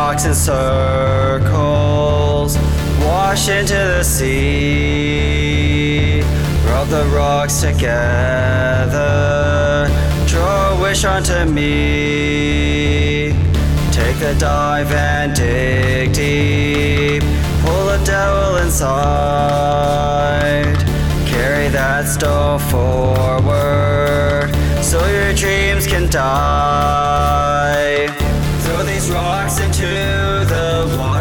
rocks in circles, wash into the sea. Rub the rocks together, draw a wish onto me. Take the dive and dig deep, pull the devil inside. Carry that stone forward, so your dreams can die. Throw these rocks into the water.